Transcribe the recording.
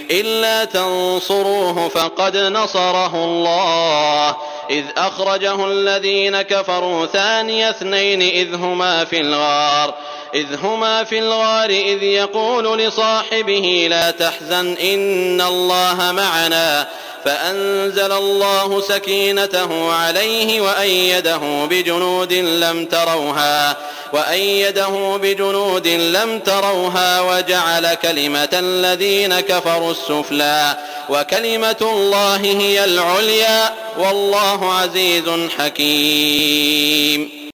إلا تنصروه فقد نصره الله إذ أخرجه الذين كفروا ثاني اثنين إذ هما في الغار إذ يقول لصاحبه لا تحزن إن الله معنا فأنزل الله سكينته عليه وأيده بجنود لم تروها وجعل كلمة الذين كفروا السفلى وكلمة الله هي العليا والله عزيز حكيم.